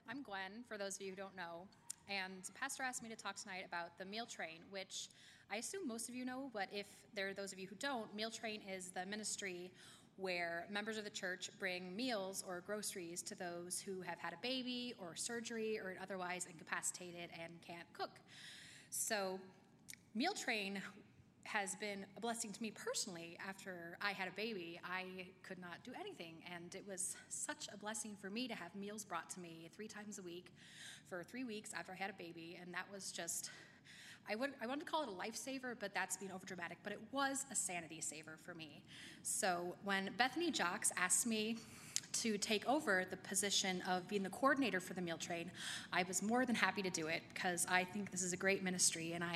I'm Gwen, for those of you who don't know, and Pastor asked me to talk tonight about the meal train, which I assume most of you know, but if there are those of you who don't, meal train is the ministry where members of the church bring meals or groceries to those who have had a baby or surgery or otherwise incapacitated and can't cook. So meal train has been a blessing to me personally. After I had a baby, I could not do anything, and it was such a blessing for me to have meals brought to me 3 times a week for 3 weeks after I had a baby, and that was just, I wanted to call it a lifesaver, but that's being overdramatic, but it was a sanity saver for me. So when Bethany Jocks asked me to take over the position of being the coordinator for the meal train, I was more than happy to do it because I think this is a great ministry, and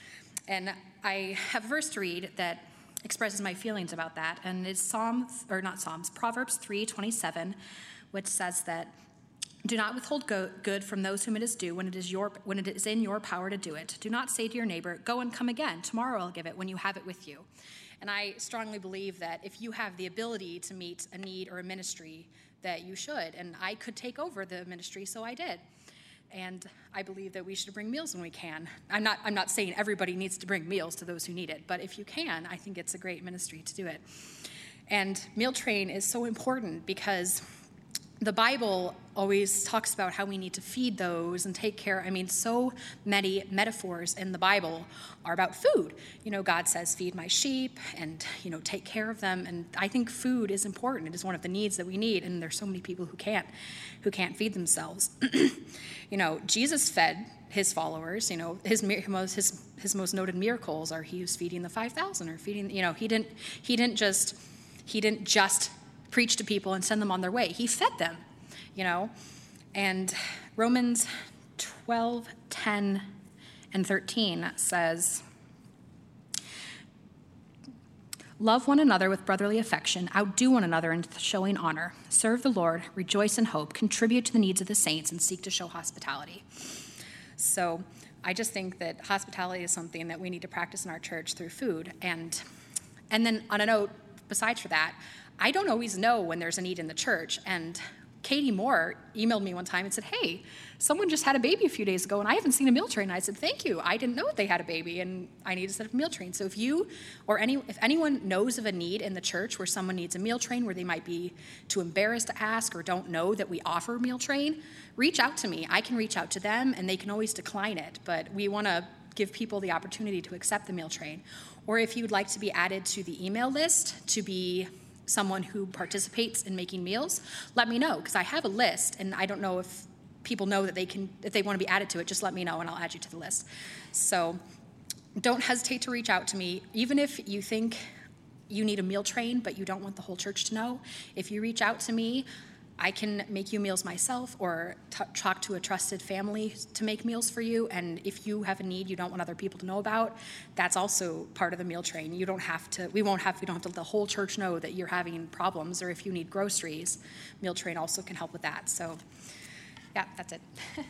I have a verse to read that expresses my feelings about that, and it's Proverbs 3:27, which says that, "Do not withhold good from those whom it is due when it is in your power to do it. Do not say to your neighbor, 'Go and come again. Tomorrow I'll give it,' when you have it with you." And I strongly believe that if you have the ability to meet a need or a ministry, that you should. And I could take over the ministry, so I did. And I believe that we should bring meals when we can. I'm not saying everybody needs to bring meals to those who need it, but if you can, I think it's a great ministry to do it. And meal train is so important because the Bible always talks about how we need to feed those and take care. I mean, so many metaphors in the Bible are about food. You know, God says, "Feed my sheep," and, take care of them. And I think food is important. It is one of the needs that we need, and there's so many people who can't feed themselves. Jesus fed his followers. His most noted miracles are he was feeding the 5,000 or feeding. He didn't just preach to people and send them on their way. He fed them, And Romans 12:10 and 13 says, "Love one another with brotherly affection, outdo one another in showing honor, serve the Lord, rejoice in hope, contribute to the needs of the saints, and seek to show hospitality." So I just think that hospitality is something that we need to practice in our church through food. And then on a note, besides for that, I don't always know when there's a need in the church. And Katie Moore emailed me one time and said, "Hey, someone just had a baby a few days ago, and I haven't seen a meal train." I said, "Thank you. I didn't know they had a baby, and I need to set up a meal train." So if anyone knows of a need in the church where someone needs a meal train, where they might be too embarrassed to ask or don't know that we offer a meal train, reach out to me. I can reach out to them, and they can always decline it. But we want to give people the opportunity to accept the meal train. Or if you'd like to be added to the email list to be someone who participates in making meals, let me know, because I have a list, and I don't know if people know that if they want to be added to it, just let me know and I'll add you to the list. So don't hesitate to reach out to me, even if you think you need a meal train but you don't want the whole church to know. If you reach out to me, I can make you meals myself or talk to a trusted family to make meals for you. And if you have a need you don't want other people to know about, that's also part of the meal train. We don't have to let the whole church know that you're having problems, or if you need groceries, meal train also can help with that. So yeah, that's it.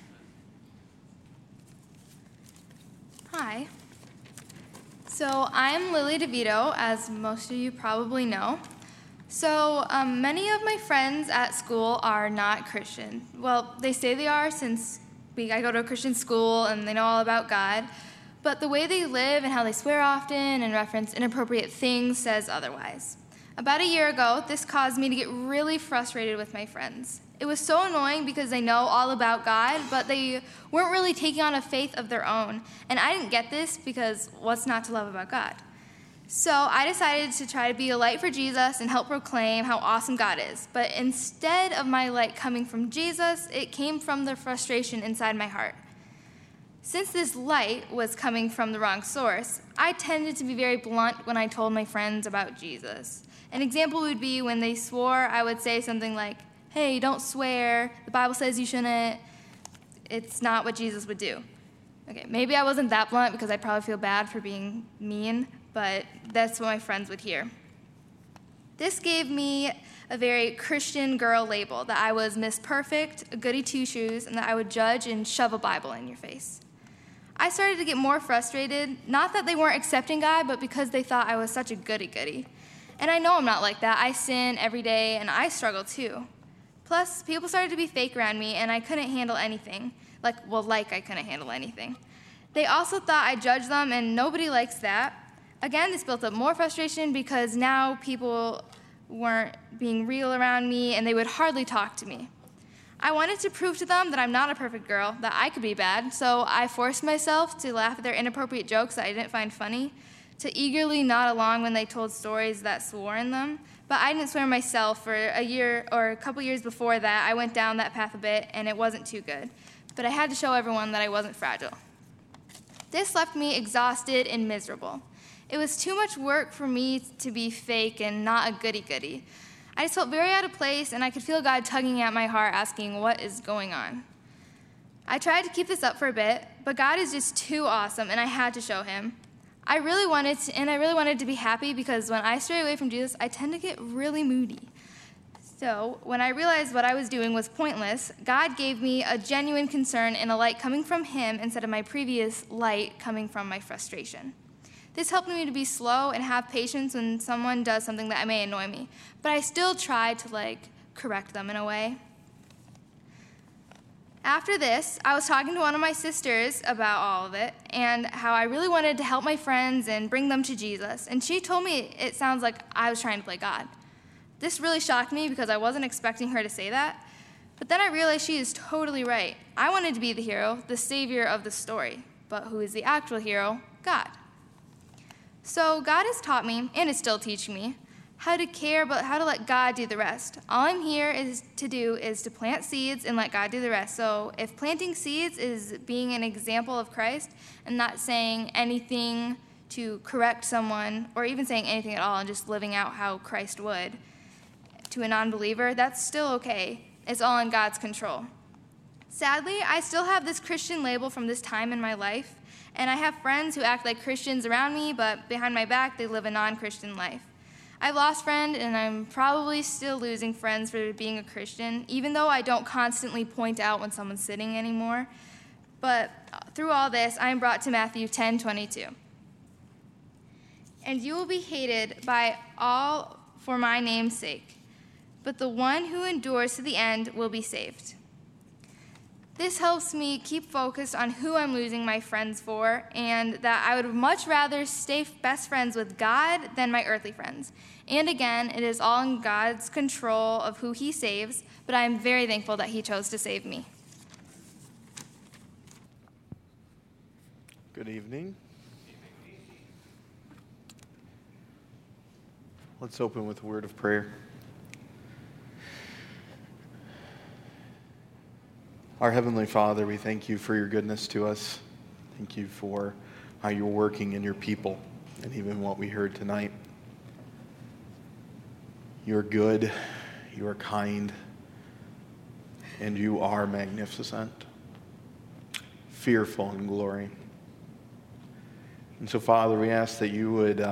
Hi. So I'm Lily DeVito, as most of you probably know. So many of my friends at school are not Christian. Well, they say they are since I go to a Christian school and they know all about God. But the way they live and how they swear often and reference inappropriate things says otherwise. About a year ago, this caused me to get really frustrated with my friends. It was so annoying because they know all about God, but they weren't really taking on a faith of their own. And I didn't get this because what's not to love about God? So I decided to try to be a light for Jesus and help proclaim how awesome God is. But instead of my light coming from Jesus, it came from the frustration inside my heart. Since this light was coming from the wrong source, I tended to be very blunt when I told my friends about Jesus. An example would be when they swore, I would say something like, "Hey, don't swear. The Bible says you shouldn't. It's not what Jesus would do." Okay, maybe I wasn't that blunt because I'd probably feel bad for being mean, but that's what my friends would hear. This gave me a very Christian girl label, that I was Miss Perfect, a goody two-shoes, and that I would judge and shove a Bible in your face. I started to get more frustrated, not that they weren't accepting God, but because they thought I was such a goody-goody. And I know I'm not like that. I sin every day, and I struggle too. Plus, people started to be fake around me, and I couldn't handle anything. I couldn't handle anything. They also thought I judged them, and nobody likes that. Again, this built up more frustration because now people weren't being real around me, and they would hardly talk to me. I wanted to prove to them that I'm not a perfect girl, that I could be bad, so I forced myself to laugh at their inappropriate jokes that I didn't find funny, to eagerly nod along when they told stories that swore in them. But I didn't swear myself. For a year or a couple years before that, I went down that path a bit, and it wasn't too good. But I had to show everyone that I wasn't fragile. This left me exhausted and miserable. It was too much work for me to be fake and not a goody-goody. I just felt very out of place, and I could feel God tugging at my heart, asking, what is going on? I tried to keep this up for a bit, but God is just too awesome, and I had to show him. I really wanted to be happy, because when I stray away from Jesus, I tend to get really moody. So when I realized what I was doing was pointless, God gave me a genuine concern and a light coming from him instead of my previous light coming from my frustration. This helped me to be slow and have patience when someone does something that may annoy me, but I still tried to correct them in a way. After this, I was talking to one of my sisters about all of it and how I really wanted to help my friends and bring them to Jesus, and she told me it sounds like I was trying to play God. This really shocked me because I wasn't expecting her to say that, but then I realized she is totally right. I wanted to be the hero, the savior of the story, but who is the actual hero? God. So God has taught me, and is still teaching me, how to care, but how to let God do the rest. All I'm here is to plant seeds and let God do the rest. So if planting seeds is being an example of Christ and not saying anything to correct someone or even saying anything at all and just living out how Christ would to a non-believer, that's still okay. It's all in God's control. Sadly, I still have this Christian label from this time in my life, and I have friends who act like Christians around me, but behind my back, they live a non-Christian life. I've lost friends, and I'm probably still losing friends for being a Christian, even though I don't constantly point out when someone's sinning anymore. But through all this, I am brought to Matthew 10:22. And you will be hated by all for my name's sake, but the one who endures to the end will be saved. This helps me keep focused on who I'm losing my friends for, and that I would much rather stay best friends with God than my earthly friends. And again, it is all in God's control of who he saves, but I am very thankful that he chose to save me. Good evening. Let's open with a word of prayer. Our Heavenly Father, we thank you for your goodness to us. Thank you for how you're working in your people and even what we heard tonight. You're good, you are kind, and you are magnificent, fearful in glory. And so, Father, we ask that you would,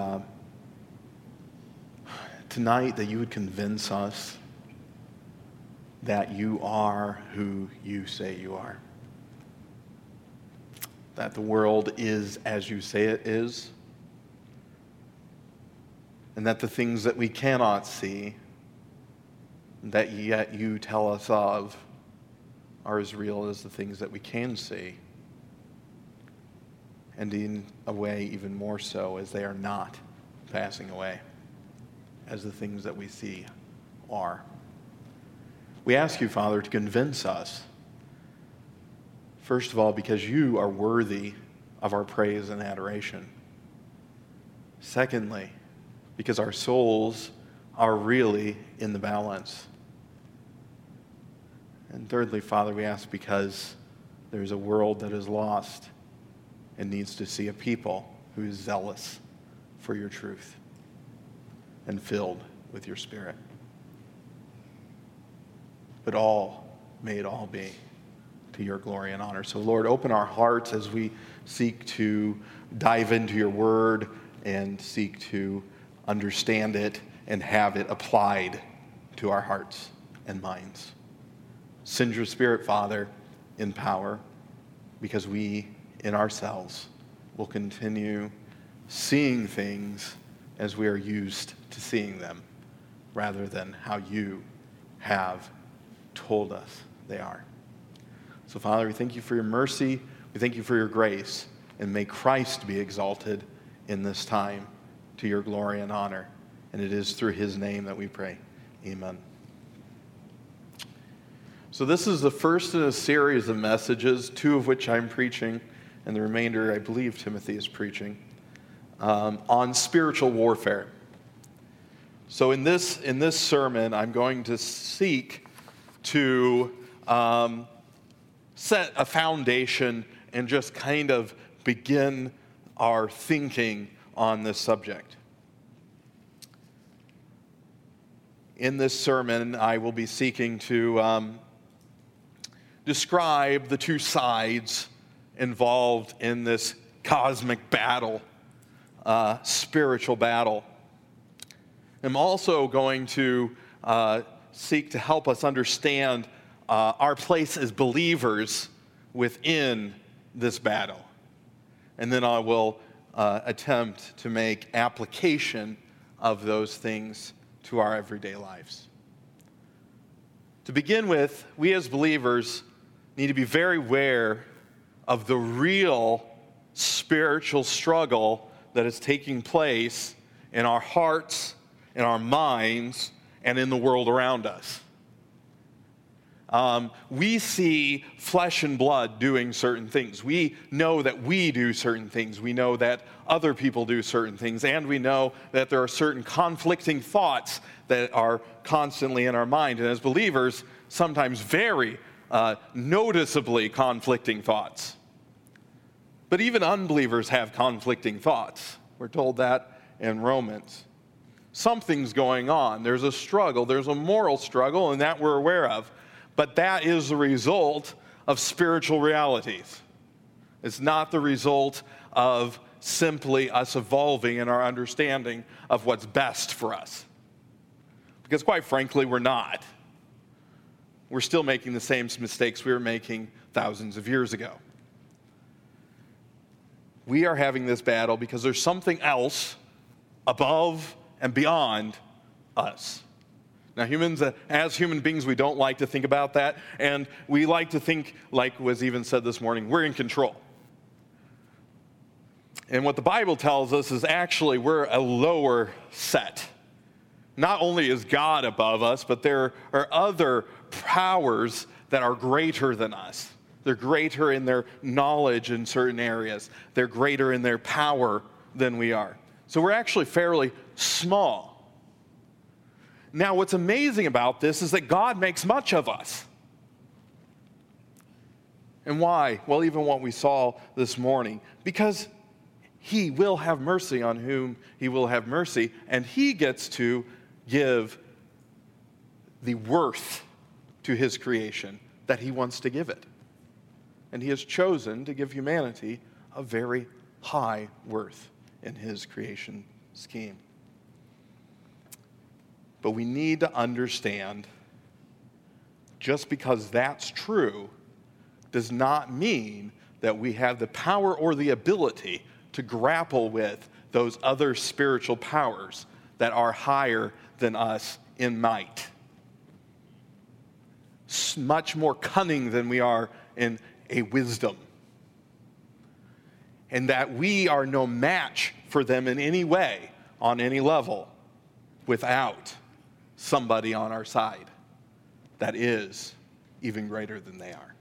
tonight, that you would convince us that you are who you say you are. That the world is as you say it is. And that the things that we cannot see, that yet you tell us of, are as real as the things that we can see. And in a way, even more so, as they are not passing away, as the things that we see are. We ask you, Father, to convince us, first of all, because you are worthy of our praise and adoration. Secondly, because our souls are really in the balance. And thirdly, Father, we ask because there's a world that is lost and needs to see a people who is zealous for your truth and filled with your Spirit. But may it all be to your glory and honor. So, Lord, open our hearts as we seek to dive into your word and seek to understand it and have it applied to our hearts and minds. Send your Spirit, Father, in power, because we, in ourselves, will continue seeing things as we are used to seeing them, rather than how you have told us they are. So, Father, we thank you for your mercy. We thank you for your grace. And may Christ be exalted in this time to your glory and honor. And it is through his name that we pray. Amen. So this is the first in a series of messages, 2 of which I'm preaching, and the remainder, I believe, Timothy is preaching, on spiritual warfare. So in this sermon, I'm going to seek to set a foundation and just kind of begin our thinking on this subject. In this sermon, I will be seeking to describe the 2 sides involved in this cosmic battle, spiritual battle. I'm also going to seek to help us understand our place as believers within this battle. And then I will attempt to make application of those things to our everyday lives. To begin with, we as believers need to be very aware of the real spiritual struggle that is taking place in our hearts, in our minds, and in the world around us. We see flesh and blood doing certain things. We know that we do certain things. We know that other people do certain things. And we know that there are certain conflicting thoughts that are constantly in our mind. And as believers, sometimes very noticeably conflicting thoughts. But even unbelievers have conflicting thoughts. We're told that in Romans. Something's going on. There's a struggle. There's a moral struggle, and that we're aware of. But that is the result of spiritual realities. It's not the result of simply us evolving in our understanding of what's best for us. Because quite frankly, we're not. We're still making the same mistakes we were making thousands of years ago. We are having this battle because there's something else above and beyond us. Now, as human beings, we don't like to think about that, and we like to think, like was even said this morning, we're in control. And what the Bible tells us is actually we're a lower set. Not only is God above us, but there are other powers that are greater than us. They're greater in their knowledge in certain areas. They're greater in their power than we are. So we're actually fairly small. Now, what's amazing about this is that God makes much of us. And why? Well, even what we saw this morning. Because he will have mercy on whom he will have mercy, and he gets to give the worth to his creation that he wants to give it. And he has chosen to give humanity a very high worth in his creation scheme. But we need to understand, just because that's true does not mean that we have the power or the ability to grapple with those other spiritual powers that are higher than us in might. Much more cunning than we are in a wisdom. And that we are no match for them in any way, on any level, without somebody on our side that is even greater than they are.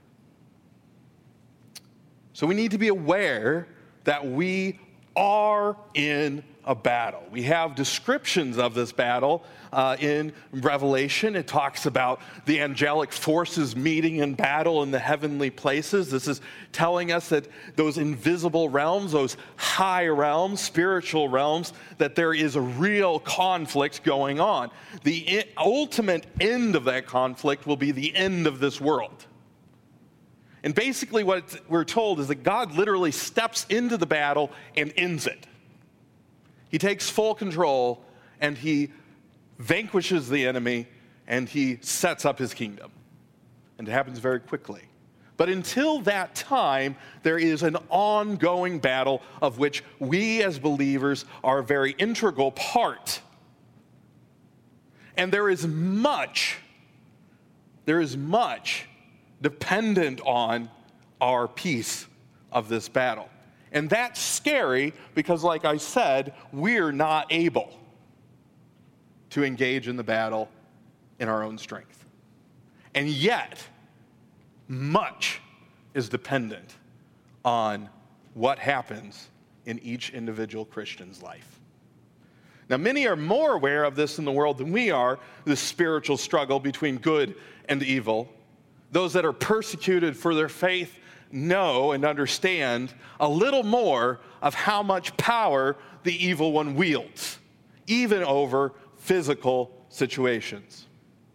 So we need to be aware that we are in a battle. We have descriptions of this battle in Revelation. It talks about the angelic forces meeting in battle in the heavenly places. This is telling us that those invisible realms, those high realms, spiritual realms, that there is a real conflict going on. The ultimate end of that conflict will be the end of this world. And basically what we're told is that God literally steps into the battle and ends it. He takes full control, and he vanquishes the enemy, and he sets up his kingdom. And it happens very quickly. But until that time, there is an ongoing battle of which we as believers are a very integral part. And there is much there is much dependent on our piece of this battle. And that's scary because, like I said, we're not able to engage in the battle in our own strength. And yet, much is dependent on what happens in each individual Christian's life. Now, many are more aware of this in the world than we are, this spiritual struggle between good and evil. Those that are persecuted for their faith know and understand a little more of how much power the evil one wields, even over physical situations.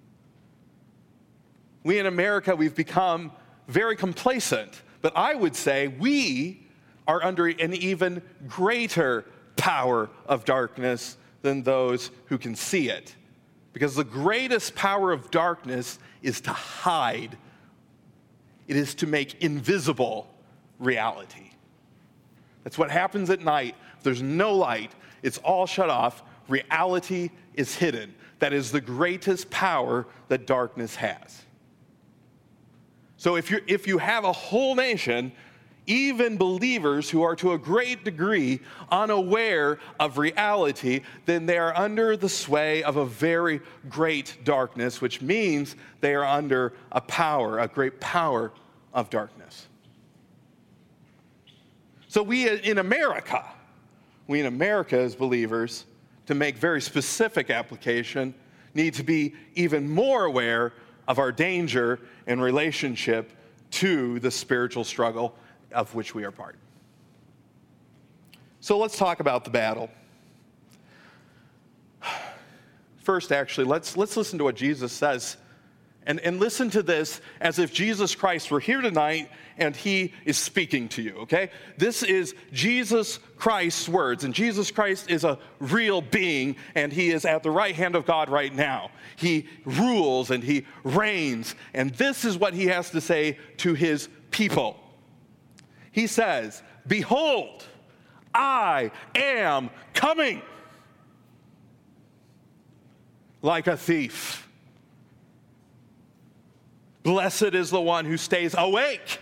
We in America, we've become very complacent, but I would say we are under an even greater power of darkness than those who can see it. Because the greatest power of darkness is to hide. It is to make invisible reality. That's what happens at night. If there's no light, it's all shut off. Reality is hidden. That is the greatest power that darkness has. So if you have a whole nation, even believers who are to a great degree unaware of reality, then they are under the sway of a very great darkness, which means they are under a power, a great power of darkness. So we in America as believers, to make very specific application, need to be even more aware of our danger in relationship to the spiritual struggle of which we are part. So let's talk about the battle. First, actually, let's listen to what Jesus says. And listen to this as if Jesus Christ were here tonight and he is speaking to you, okay? This is Jesus Christ's words, and Jesus Christ is a real being, and he is at the right hand of God right now. He rules and he reigns, and this is what he has to say to his people. He says, "Behold, I am coming like a thief. Blessed is the one who stays awake,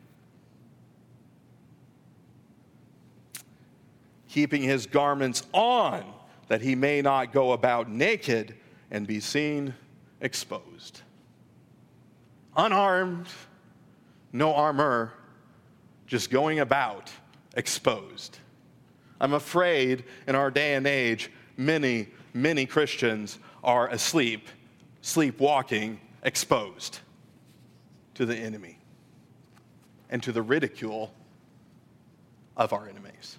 keeping his garments on, that he may not go about naked and be seen exposed." Unarmed, no armor, just going about exposed. I'm afraid in our day and age, many Christians are asleep, sleepwalking, exposed to the enemy and to the ridicule of our enemies.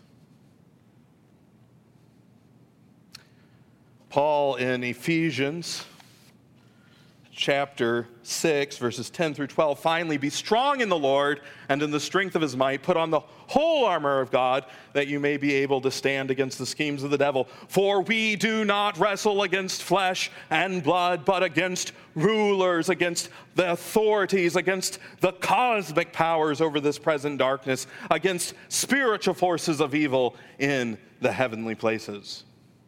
Paul in Ephesians chapter 6, verses 10 through 12, "Finally, be strong in the Lord and in the strength of his might. Put on the whole armor of God, that you may be able to stand against the schemes of the devil. For we do not wrestle against flesh and blood, but against rulers, against the authorities, against the cosmic powers over this present darkness, against spiritual forces of evil in the heavenly places."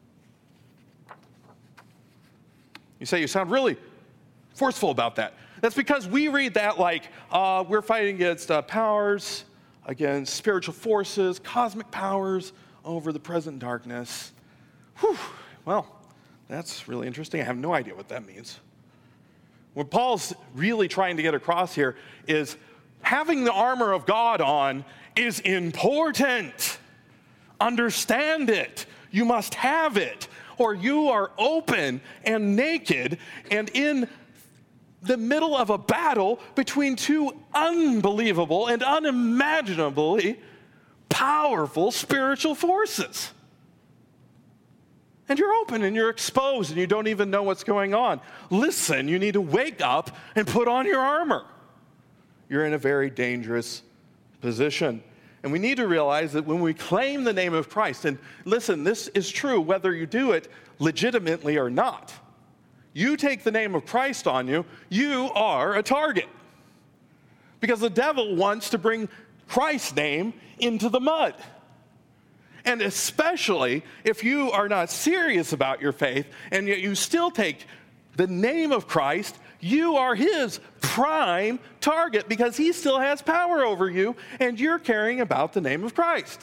You say, you sound really forceful about that. That's because we read that like we're fighting against powers, against spiritual forces, cosmic powers over the present darkness. Whew. Well, that's really interesting. I have no idea what that means. What Paul's really trying to get across here is having the armor of God on is important. Understand it. You must have it, or you are open and naked and in the middle of a battle between two unbelievable and unimaginably powerful spiritual forces. And you're open and you're exposed and you don't even know what's going on. Listen, you need to wake up and put on your armor. You're in a very dangerous position. And we need to realize that when we claim the name of Christ, and listen, this is true whether you do it legitimately or not. You take the name of Christ on you, you are a target. Because the devil wants to bring Christ's name into the mud. And especially if you are not serious about your faith and yet you still take the name of Christ, you are his prime target because he still has power over you and you're caring about the name of Christ.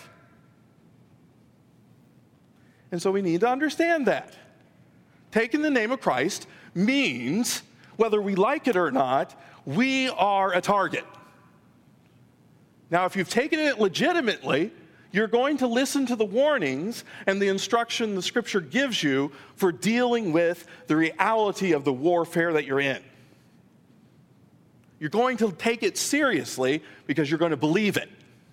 And so we need to understand that. Taking the name of Christ means, whether we like it or not, we are a target. Now, if you've taken it legitimately, you're going to listen to the warnings and the instruction the Scripture gives you for dealing with the reality of the warfare that you're in. You're going to take it seriously because you're going to believe it.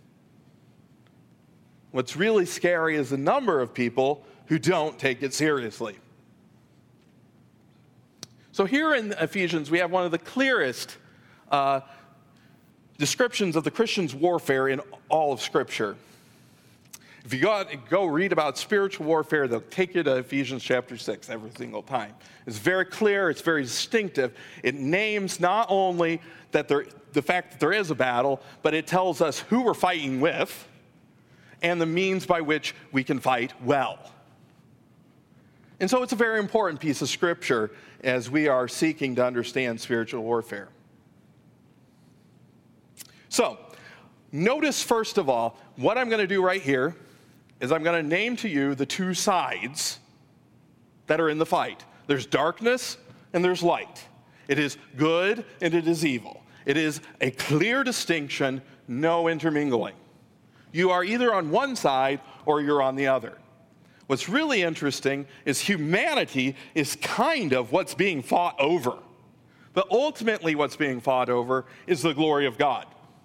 What's really scary is the number of people who don't take it seriously. So here in Ephesians, we have one of the clearest descriptions of the Christian's warfare in all of Scripture. If you go read about spiritual warfare, they'll take you to Ephesians chapter 6 every single time. It's very clear, it's very distinctive. It names not only that the fact that there is a battle, but it tells us who we're fighting with and the means by which we can fight well. And so it's a very important piece of Scripture as we are seeking to understand spiritual warfare. So, notice first of all, what I'm going to do right here is I'm going to name to you the two sides that are in the fight. There's darkness and there's light. It is good and it is evil. It is a clear distinction, no intermingling. You are either on one side or you're on the other. What's really interesting is humanity is kind of what's being fought over. But ultimately what's being fought over is the glory of God.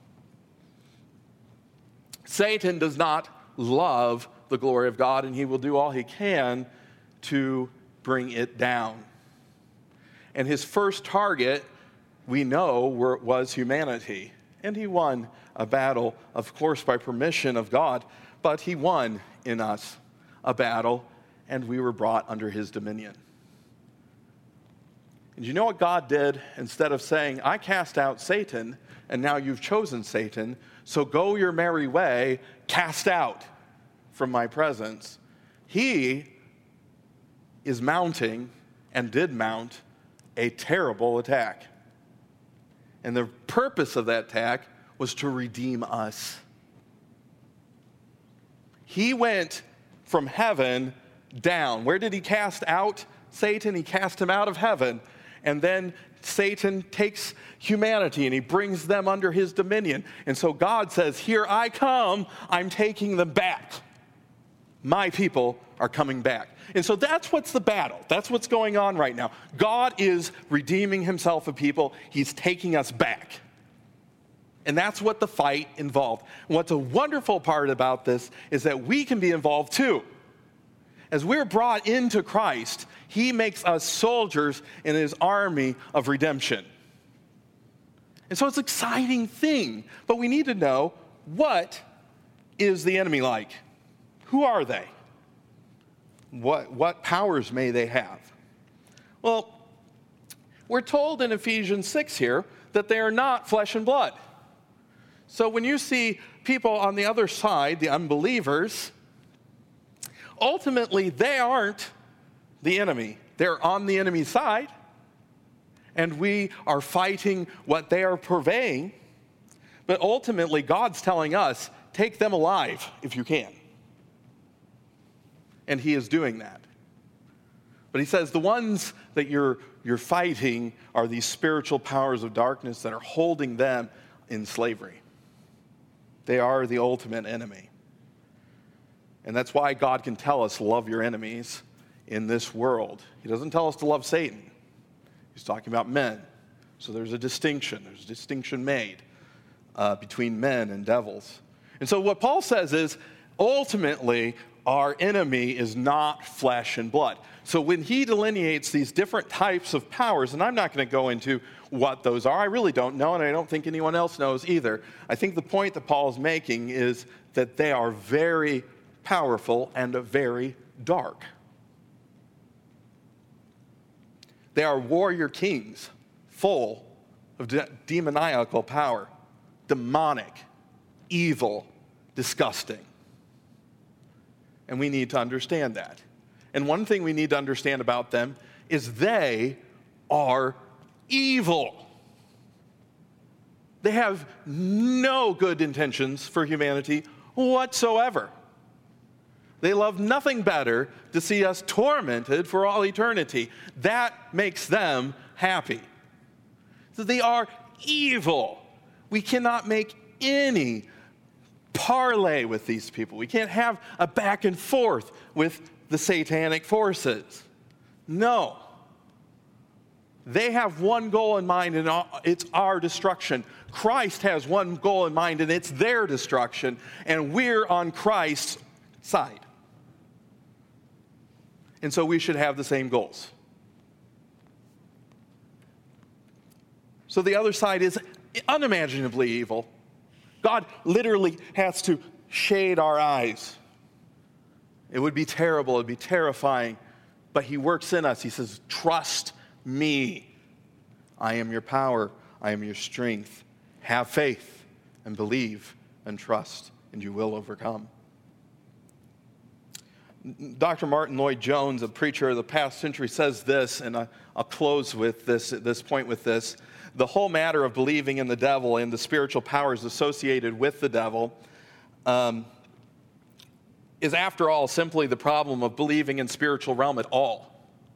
Satan does not love the glory of God, and he will do all he can to bring it down. And his first target, we know, was humanity. And he won a battle, of course, by permission of God, but he won in us a battle, and we were brought under his dominion. And you know what God did? Instead of saying, I cast out Satan, and now you've chosen Satan, so go your merry way, cast out from my presence. He is mounting, and did mount, a terrible attack. And the purpose of that attack was to redeem us. He went from heaven down. Where did he cast out Satan? He cast him out of heaven. And then Satan takes humanity and he brings them under his dominion. And so God says, here I come, I'm taking them back. My people are coming back. And so that's what's the battle. That's what's going on right now. God is redeeming himself of people. He's taking us back. And that's what the fight involved. And what's a wonderful part about this is that we can be involved too. As we're brought into Christ, he makes us soldiers in his army of redemption. And so it's an exciting thing. But we need to know, what is the enemy like? Who are they? What powers may they have? Well, we're told in Ephesians 6 here that they are not flesh and blood. So when you see people on the other side, the unbelievers, ultimately they aren't the enemy. They're on the enemy's side, and we are fighting what they are purveying. But ultimately, God's telling us, take them alive if you can. And he is doing that. But he says the ones that you're fighting are these spiritual powers of darkness that are holding them in slavery. They are the ultimate enemy. And that's why God can tell us, love your enemies in this world. He doesn't tell us to love Satan. He's talking about men. So there's a distinction. There's a distinction made between men and devils. And so what Paul says is, ultimately, our enemy is not flesh and blood. So when he delineates these different types of powers, and I'm not going to go into what those are, I really don't know, and I don't think anyone else knows either. I think the point that Paul is making is that they are very powerful and very dark. They are warrior kings, full of demoniacal power, demonic, evil, disgusting. And we need to understand that. And one thing we need to understand about them is they are evil. They have no good intentions for humanity whatsoever. They love nothing better to see us tormented for all eternity. That makes them happy. So they are evil. We cannot make any parlay with these people. We can't have a back and forth with the satanic forces. No. They have one goal in mind, and it's our destruction. Christ has one goal in mind, and it's their destruction, and we're on Christ's side. And so we should have the same goals. So the other side is unimaginably evil. God literally has to shade our eyes. It would be terrible, it would be terrifying, but he works in us. He says, trust me. I am your power, I am your strength. Have faith and believe and trust, and you will overcome. Dr. Martin Lloyd-Jones, a preacher of the past century, says this, and I'll close with this point with this. The whole matter of believing in the devil and the spiritual powers associated with the devil is, after all, simply the problem of believing in spiritual realm at all.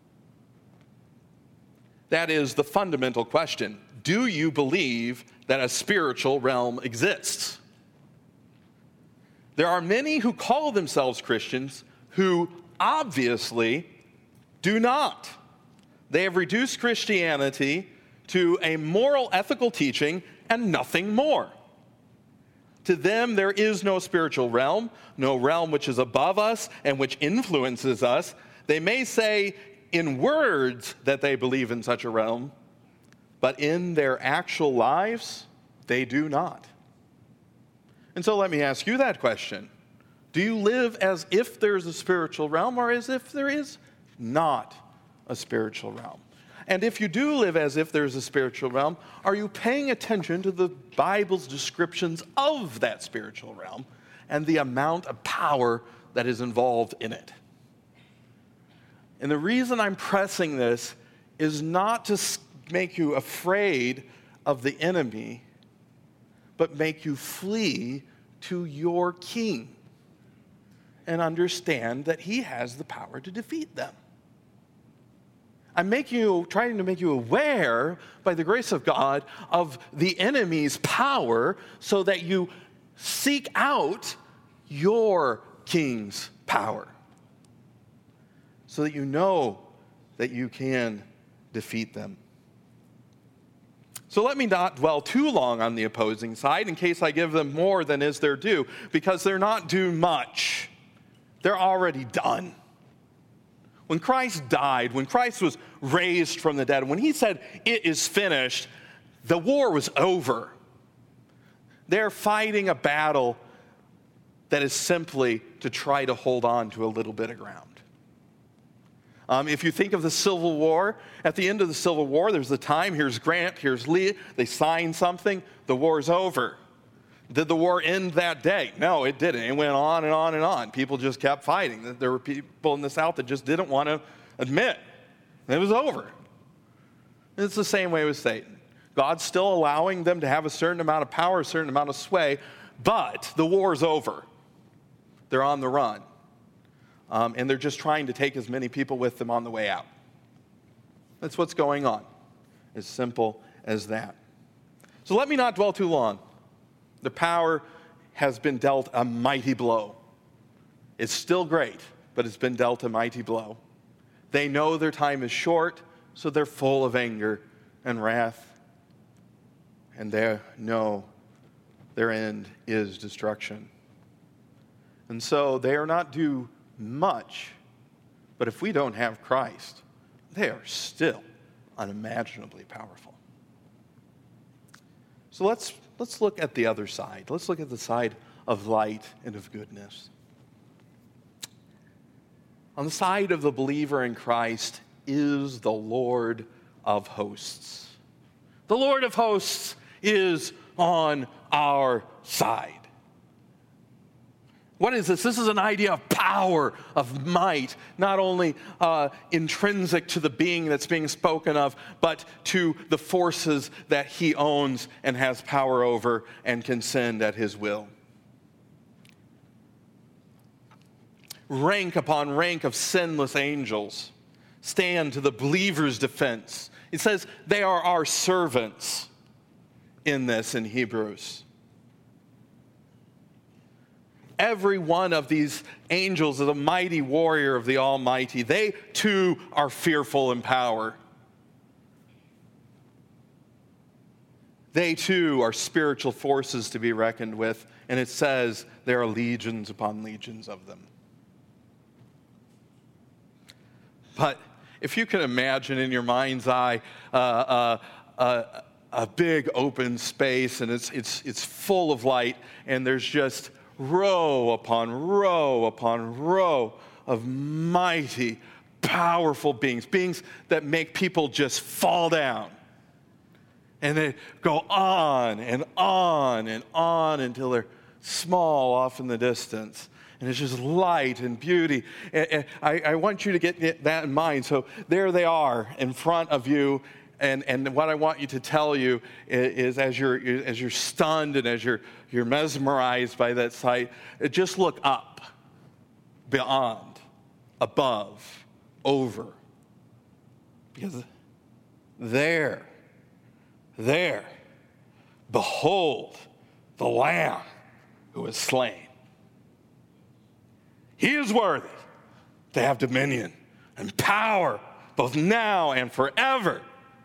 That is the fundamental question. Do you believe that a spiritual realm exists? There are many who call themselves Christians who obviously do not. They have reduced Christianity to a moral, ethical teaching and nothing more. To them, there is no spiritual realm, no realm which is above us and which influences us. They may say in words that they believe in such a realm, but in their actual lives, they do not. And so let me ask you that question. Do you live as if there's a spiritual realm or as if there is not a spiritual realm? And if you do live as if there's a spiritual realm, are you paying attention to the Bible's descriptions of that spiritual realm and the amount of power that is involved in it? And the reason I'm pressing this is not to make you afraid of the enemy, but make you flee to your King and understand that he has the power to defeat them. I'm trying to make you aware, by the grace of God, of the enemy's power so that you seek out your King's power, so that you know that you can defeat them. So let me not dwell too long on the opposing side in case I give them more than is their due, because they're not due much. They're already done. When Christ died, when Christ was raised from the dead, when he said, "It is finished," the war was over. They're fighting a battle that is simply to try to hold on to a little bit of ground. If you think of the Civil War, at the end of the Civil War, there's the time, here's Grant, here's Lee, they sign something, the war's over. Did the war end that day? No, it didn't. It went on and on and on. People just kept fighting. There were people in the South that just didn't want to admit it was over. It's the same way with Satan. God's still allowing them to have a certain amount of power, a certain amount of sway, but the war's over. They're on the run. And they're just trying to take as many people with them on the way out. That's what's going on. As simple as that. So let me not dwell too long. The power has been dealt a mighty blow. It's still great, but it's been dealt a mighty blow. They know their time is short, so they're full of anger and wrath. And they know their end is destruction. And so they are not due much, but if we don't have Christ, they are still unimaginably powerful. So let's look at the other side. Let's look at the side of light and of goodness. On the side of the believer in Christ is the Lord of hosts. The Lord of hosts is on our side. What is this? This is an idea of power, of might, not only intrinsic to the being that's being spoken of, but to the forces that he owns and has power over and can send at his will. Rank upon rank of sinless angels stand to the believer's defense. It says they are our servants in this in Hebrews. Every one of these angels is a mighty warrior of the Almighty. They too are fearful in power. They too are spiritual forces to be reckoned with, and it says there are legions upon legions of them. But if you can imagine in your mind's eye a big open space, and it's full of light, and there's just row upon row upon row of mighty, powerful beings that make people just fall down. And they go on and on and on until they're small off in the distance. And it's just light and beauty. And I want you to get that in mind. So there they are in front of you. And what I want you to tell you is as you're stunned and as you're mesmerized by that sight, just look up, beyond, above, over. Because there, behold the Lamb who is slain. He is worthy to have dominion and power both now and forever.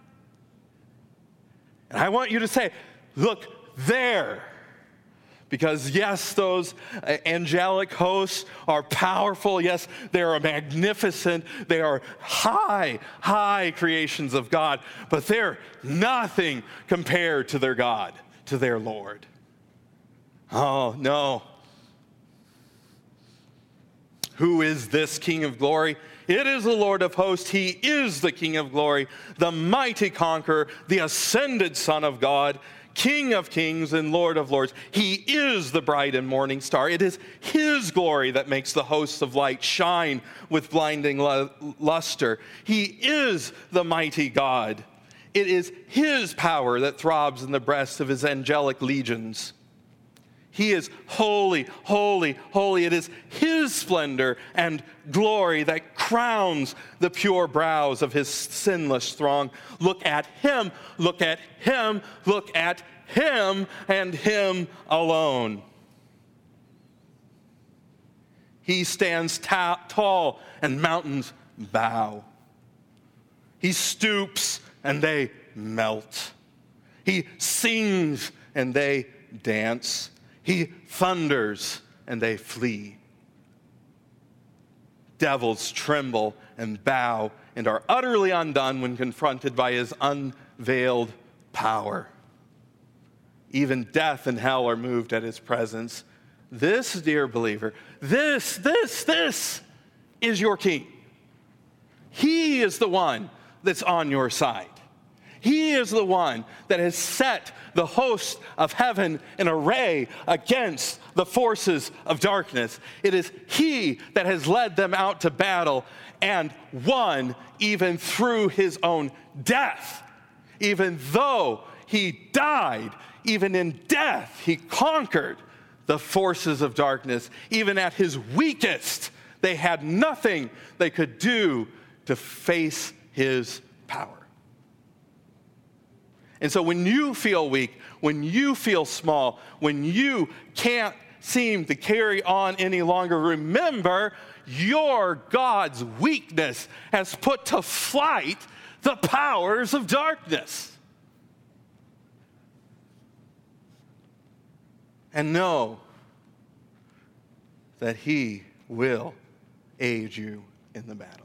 And I want you to say, look there. Because yes, those angelic hosts are powerful. Yes, they are magnificent. They are high creations of God. But they're nothing compared to their God, to their Lord. Oh, no. Who is this King of glory? It is the Lord of hosts. He is the King of glory, the mighty conqueror, the ascended Son of God, King of kings and Lord of lords. He is the bright and morning star. It is his glory that makes the hosts of light shine with blinding luster. He is the mighty God. It is his power that throbs in the breasts of his angelic legions. He is holy, holy, holy. It is his splendor and glory that crowns the pure brows of his sinless throng. Look at him, look at him, look at him, and him alone. He stands tall, and mountains bow. He stoops, and they melt. He sings, and they dance. He thunders, and they flee. Devils tremble and bow and are utterly undone when confronted by his unveiled power. Even death and hell are moved at his presence. This, dear believer, this is your King. He is the one that's on your side. He is the one that has set the host of heaven in array against the forces of darkness. It is he that has led them out to battle and won even through his own death. Even though he died, even in death, he conquered the forces of darkness. Even at his weakest, they had nothing they could do to face his power. And so when you feel weak, when you feel small, when you can't seem to carry on any longer, remember your God's weakness has put to flight the powers of darkness. And know that he will aid you in the battle.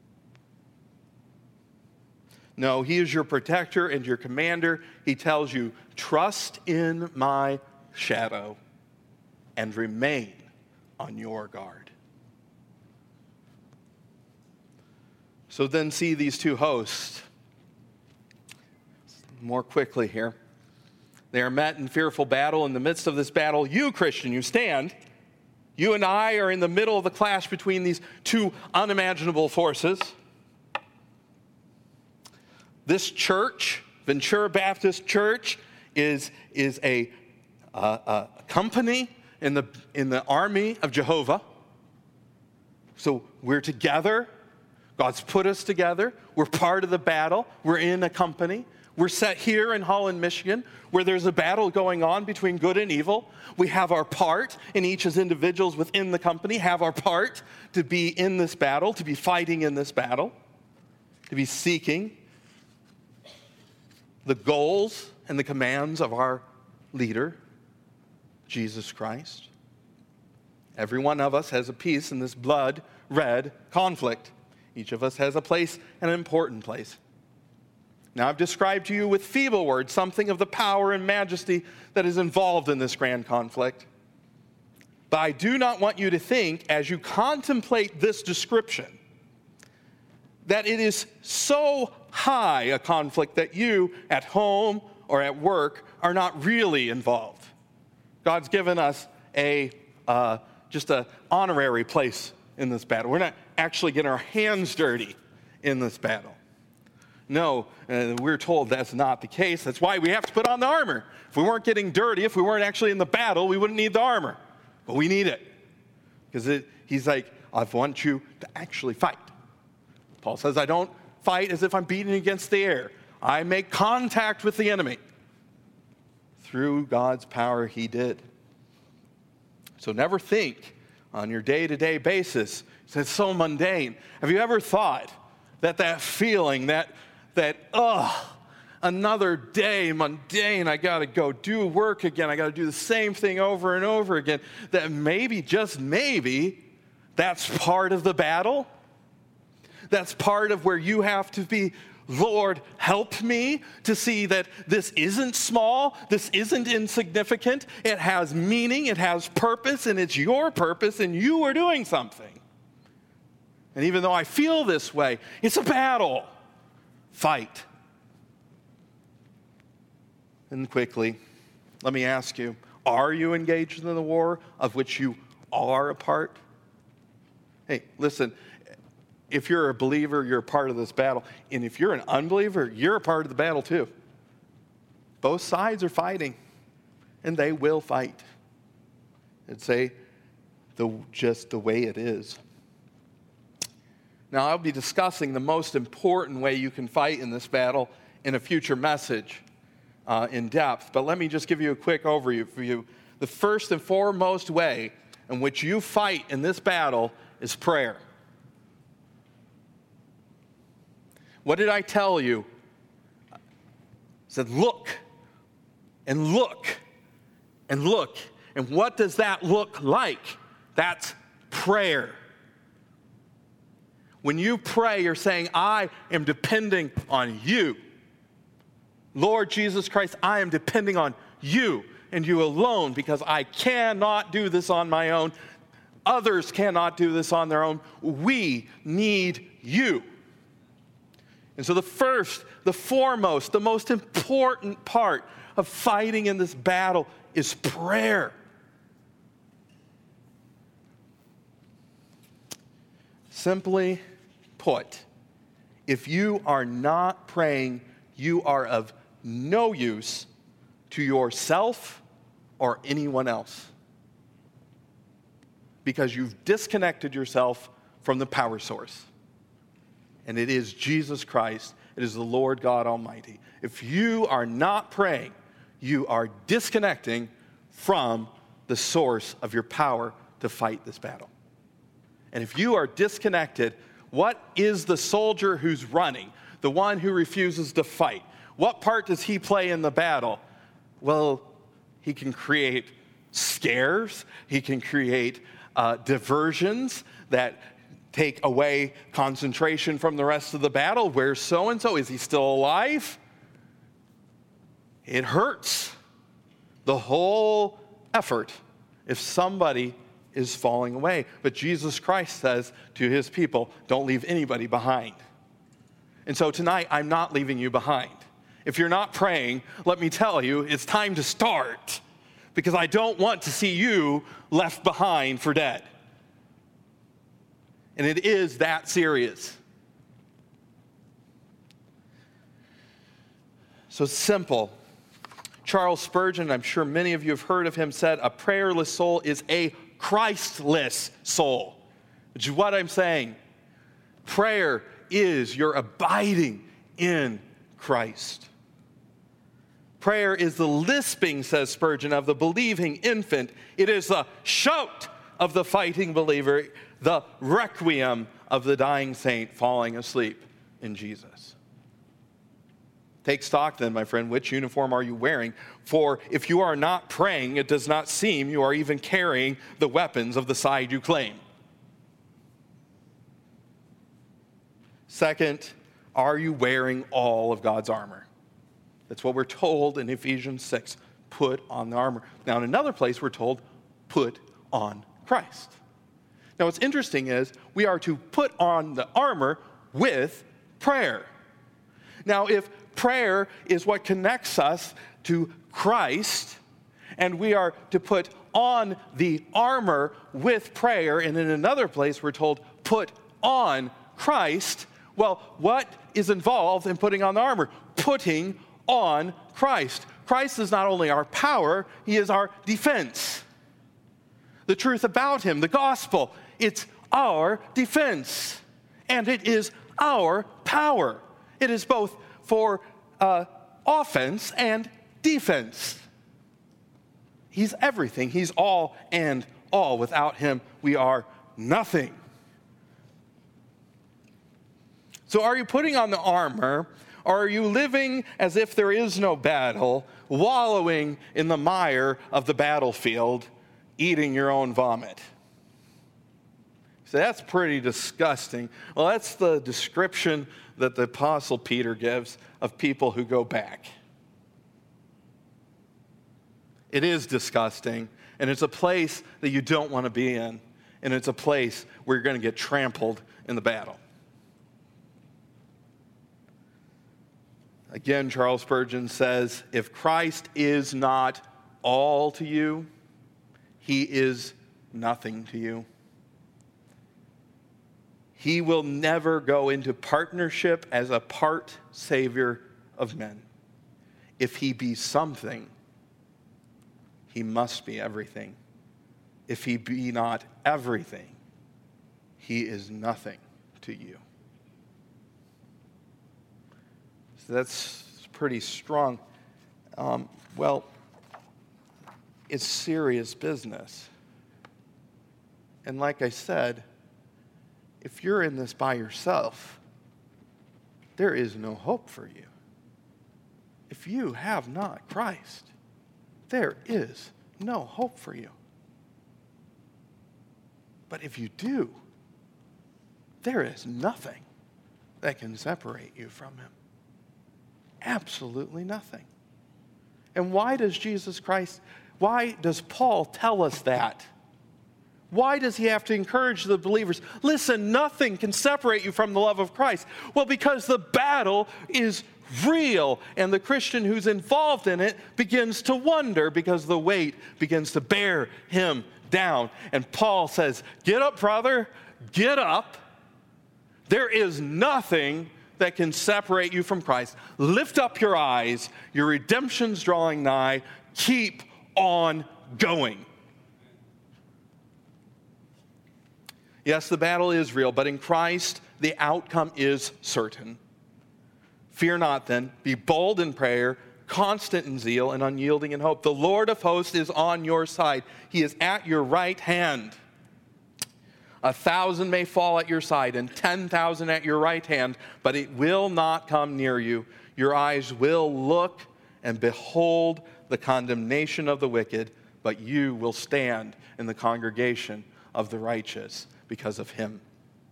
No, he is your protector and your commander. He tells you, trust in my shadow and remain on your guard. So then see these two hosts more quickly here. They are met in fearful battle. In the midst of this battle, you, Christian, you stand. You and I are in the middle of the clash between these two unimaginable forces. This church, Ventura Baptist Church, is a company in the army of Jehovah. So we're together. God's put us together. We're part of the battle. We're in a company. We're set here in Holland, Michigan, where there's a battle going on between good and evil. We have our part, and each as individuals within the company have our part to be in this battle, to be fighting in this battle, to be seeking the goals and the commands of our leader, Jesus Christ. Every one of us has a piece in this blood-red conflict. Each of us has a place, and an important place. Now, I've described to you with feeble words something of the power and majesty that is involved in this grand conflict. But I do not want you to think, as you contemplate this description, that it is so high a conflict that you at home or at work are not really involved. God's given us just an honorary place in this battle. We're not actually getting our hands dirty in this battle. No, we're told that's not the case. That's why we have to put on the armor. If we weren't getting dirty, if we weren't actually in the battle, we wouldn't need the armor. But we need it. Because he's like, I want you to actually fight. Paul says, I don't fight as if I'm beating against the air. I make contact with the enemy. Through God's power, he did. So never think on your day-to-day basis, it's so mundane. Have you ever thought that feeling, that another day, mundane, I got to go do work again, I got to do the same thing over and over again, that maybe, just maybe, that's part of the battle? That's part of where you have to be, Lord, help me to see that this isn't small, this isn't insignificant, it has meaning, it has purpose, and it's your purpose, and you are doing something. And even though I feel this way, it's a battle. Fight. And quickly, let me ask you, are you engaged in the war of which you are a part? Hey, listen, if you're a believer, you're a part of this battle. And if you're an unbeliever, you're a part of the battle too. Both sides are fighting, and they will fight. It's just the way it is. Now, I'll be discussing the most important way you can fight in this battle in a future message in depth. But let me just give you a quick overview for you. The first and foremost way in which you fight in this battle is prayer. What did I tell you? I said, look, and look, and look. And what does that look like? That's prayer. When you pray, you're saying, I am depending on you. Lord Jesus Christ, I am depending on you and you alone, because I cannot do this on my own. Others cannot do this on their own. We need you. And so the first, the foremost, the most important part of fighting in this battle is prayer. Simply put, if you are not praying, you are of no use to yourself or anyone else, because you've disconnected yourself from the power source. And it is Jesus Christ. It is the Lord God Almighty. If you are not praying, you are disconnecting from the source of your power to fight this battle. And if you are disconnected, what is the soldier who's running, the one who refuses to fight? What part does he play in the battle? Well, he can create scares. He can create diversions that take away concentration from the rest of the battle. Where's so-and-so? Is he still alive? It hurts the whole effort if somebody is falling away. But Jesus Christ says to his people, don't leave anybody behind. And so tonight, I'm not leaving you behind. If you're not praying, let me tell you, it's time to start. because I don't want to see you left behind for dead. And it is that serious. So simple. Charles Spurgeon, I'm sure many of you have heard of him, said, a prayerless soul is a Christless soul, which is what I'm saying. Prayer is your abiding in Christ. Prayer is the lisping, says Spurgeon, of the believing infant. It is the shout of the fighting believer, the requiem of the dying saint falling asleep in Jesus. Take stock then, my friend, which uniform are you wearing? For if you are not praying, it does not seem you are even carrying the weapons of the side you claim. Second, are you wearing all of God's armor? That's what we're told in Ephesians 6. Put on the armor. Now, in another place, we're told, put on Christ. Now, what's interesting is we are to put on the armor with prayer. Now, if prayer is what connects us to Christ, and we are to put on the armor with prayer, and in another place we're told, put on Christ, well, what is involved in putting on the armor? Putting on Christ. Christ is not only our power, he is our defense. The truth about him, the gospel, it's our defense, and it is our power. It is both for offense and defense. He's everything. He's all and all. Without him, we are nothing. So are you putting on the armor, or are you living as if there is no battle, wallowing in the mire of the battlefield, eating your own vomit? So that's pretty disgusting. Well, that's the description that the Apostle Peter gives of people who go back. It is disgusting, and it's a place that you don't want to be in, and it's a place where you're going to get trampled in the battle. Again, Charles Spurgeon says, if Christ is not all to you, he is nothing to you. He will never go into partnership as a part savior of men. If he be something, he must be everything. If he be not everything, he is nothing to you. So that's pretty strong. Well, it's serious business. And like I said, if you're in this by yourself, there is no hope for you. If you have not Christ, there is no hope for you. But if you do, there is nothing that can separate you from him. Absolutely nothing. And why does Paul tell us that? Why does he have to encourage the believers? Listen, nothing can separate you from the love of Christ. Well, because the battle is real, and the Christian who's involved in it begins to wonder because the weight begins to bear him down. And Paul says, get up, brother, get up. There is nothing that can separate you from Christ. Lift up your eyes. Your redemption's drawing nigh. Keep on going. Yes, the battle is real, but in Christ, the outcome is certain. Fear not then, be bold in prayer, constant in zeal, and unyielding in hope. The Lord of hosts is on your side. He is at your right hand. 1,000 may fall at your side and 10,000 at your right hand, but it will not come near you. Your eyes will look and behold the condemnation of the wicked, but you will stand in the congregation of the righteous because of him.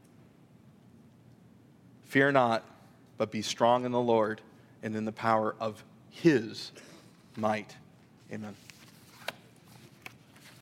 Fear not, but be strong in the Lord and in the power of his might. Amen.